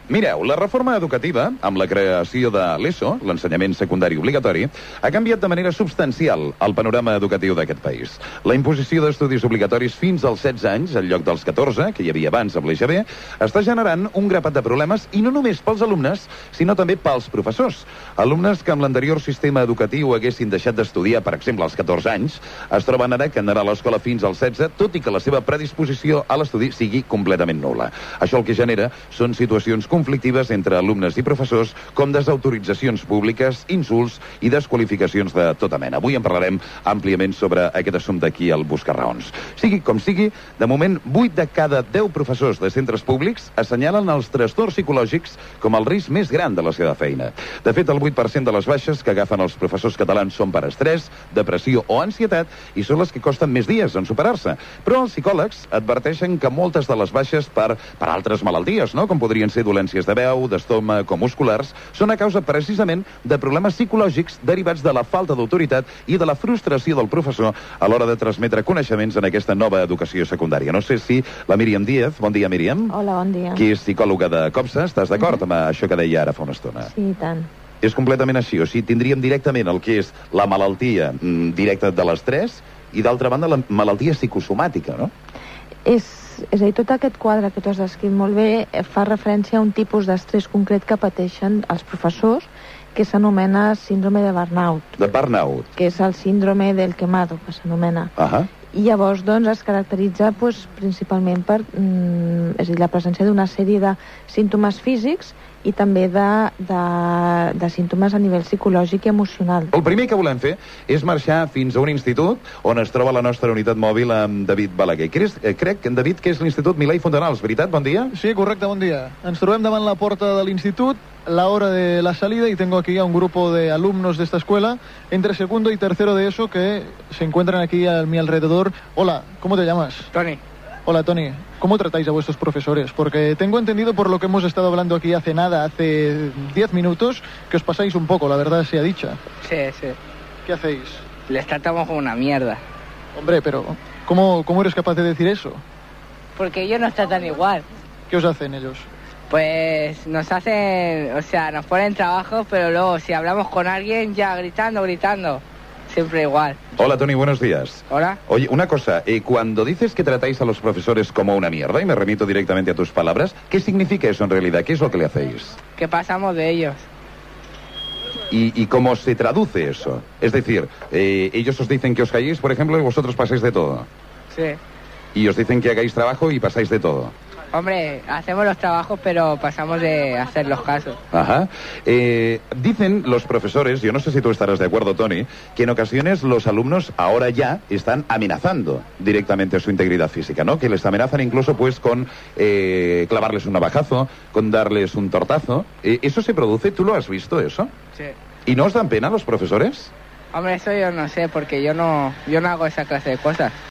Mireu, la reforma educativa, amb la creació de l'ESO, l'ensenyament secundari obligatori, ha canviat de manera substancial el panorama educatiu d'aquest país. La imposició d'estudis obligatoris fins als 16 anys, en lloc dels 14, que hi havia abans amb l'EGB, està generant un grapat de problemes, i no només pels alumnes, sinó també pels professors. Alumnes que amb l'anterior sistema educatiu haguessin deixat d'estudiar, per exemple, als 14 anys, es troben ara que anar a l'escola fins als 16, tot i que la seva predisposició a l'estudi sigui completament nul·la. Això el que genera són situacions conflictives entre alumnes i professors, com desautoritzacions públiques, insults i desqualificacions de tota mena. Avui en parlarem àmpliament sobre aquest assumpte aquí al Buscar Raons. Sigui com sigui, de moment, 8 de cada 10 professors de centres públics assenyalen els trastorns psicològics com el risc més gran de la seva feina. De fet, el 8% de les baixes que agafen els professors catalans són per estrès, depressió o ansietat, i són les que costen més dies en superar-se. Però els psicòlegs adverteixen que moltes de les baixes per altres malalties, no?, com podrien ser dolències de veu, d'estómac o musculars, són a causa precisament de problemes psicològics derivats de la falta d'autoritat i de la frustració del professor a l'hora de transmetre coneixements en aquesta nova educació secundària. No sé si la Míriam Díaz, bon dia, Míriam. Hola, bon dia. Qui és psicòloga de COPSA, estàs d'acord amb això que deia ara fa una estona? Sí, i tant. És completament així, o sigui, tindríem directament el que és la malaltia directa de l'estrès i, d'altra banda, la malaltia psicosomàtica, no? És a dir, tot aquest quadre que tu has descrit molt bé fa referència a un tipus d'estrès concret que pateixen els professors, que s'anomena síndrome de burnout. De burnout. Que és el síndrome del quemado, que s'anomena. I llavors, doncs, es caracteritza principalment per és a dir, la presència d'una sèrie de símptomes físics i també de símptomes a nivell psicològic i emocional. El primer que volem fer és marxar fins a un institut on es troba la nostra unitat mòbil amb David Balaguer. Crec, David, que és l'Institut Milà i Fontanals, veritat? Bon dia. Sí, correcte, bon dia. Ens trobem davant la porta de l'institut, la hora de la salida, y tengo aquí a un grupo de alumnos de esta escuela, entre segundo y tercero de ESO, que se encuentran aquí a mi alrededor. Hola, ¿cómo te llamas? Tony. Hola, Tony. ¿Cómo tratáis a vuestros profesores? Porque tengo entendido, por lo que hemos estado hablando aquí hace 10 minutos, que os pasáis un poco, la verdad sea dicha. Sí, sí. ¿Qué hacéis? Les tratamos como una mierda. Hombre, pero ¿cómo eres capaz de decir eso? Porque ellos nos tratan igual. ¿Qué os hacen ellos? Pues nos hacen, o sea, nos ponen trabajo, pero luego si hablamos con alguien ya gritando. Siempre igual. Hola, Tony, buenos días. Hola. Oye, una cosa, cuando dices que tratáis a los profesores como una mierda, y me remito directamente a tus palabras, ¿qué significa eso en realidad? ¿Qué es lo que le hacéis? Que pasamos de ellos. ¿Y cómo se traduce eso? Es decir, ellos os dicen que os calléis, por ejemplo, y vosotros pasáis de todo. Sí. Y os dicen que hagáis trabajo y pasáis de todo. Hombre, hacemos los trabajos, pero pasamos de hacer los casos. Ajá. Dicen los profesores, yo no sé si tú estarás de acuerdo, Tony, que en ocasiones los alumnos ahora ya están amenazando directamente su integridad física, ¿no? Que les amenazan incluso pues con clavarles un navajazo, con darles un tortazo. ¿Eso se produce? ¿Tú lo has visto, eso? Sí. ¿Y no os dan pena los profesores? Hombre, eso yo no sé, porque yo no hago esa clase de cosas.